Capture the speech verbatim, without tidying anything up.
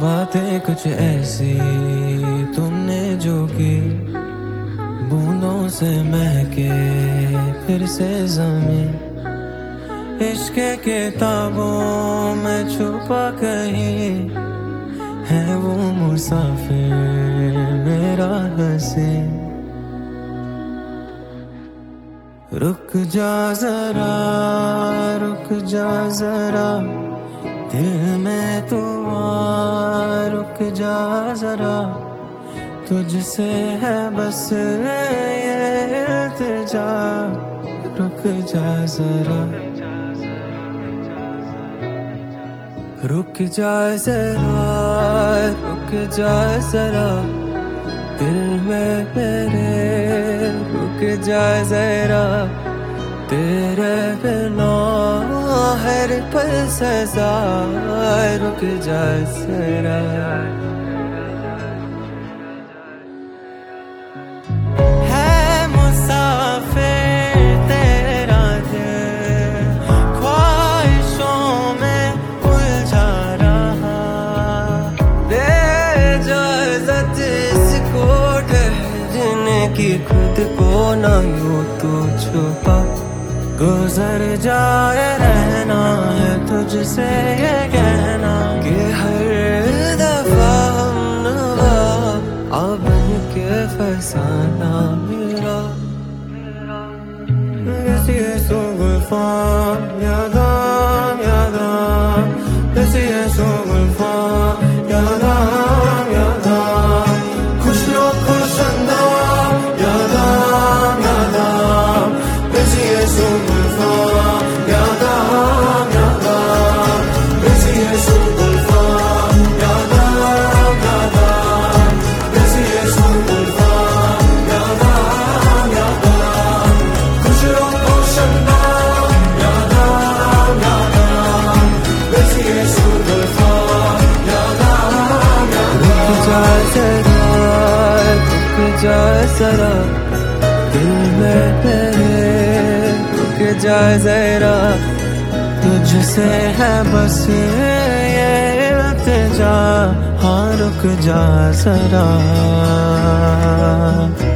बातें कुछ ऐसी तुमने जो की, बूंदों से महके फिर से ज़मीं। इश्क किताबों में छुपा कहीं है वो मुसाफिर मेरा हंसी। रुक जा जरा, रुक जा जरा, दिल में तू आ, रुक जा जरा, तुझसे है बस ये इल्तिजा। रुक जा जरा, रुक जा जरा, रुक जा जरा, दिल में मेरे रुक जा जरा, तेरे बिना हर पल सजा। रुक जा जरा, है मुसाफिर तेरा दिल, ख्वाहिशों में उलझा रहा। दे इजाज़त इसको ठहरने की, खुद को ना यूं तो छुपा। गुजर जाए रहना है तुझसे ये कहना कि हर दफा हम नवा आ बन के फसाना मेरा। किसी सो गुल्फान यादाम यादाम, किसी सो गुल्फान यादाम यादाम, खुश लो खुश अंदाम यादाम यादाम, किसी सो गुल्फान यादाम यादाम, किसी सो गुल्फान यादाम यादाम, किसी सो गुल्फान यादाम यादाम, खुश लो खुश अंदाम यादाम यादाम, किसी सो गुल्फान यादाम यादाम। रुक जा जरा, रुक जा जरा, दिल में तेरे रुक जा जरा, तुझसे है बस ये इल्तिजा। हाँ रुक जा जरा।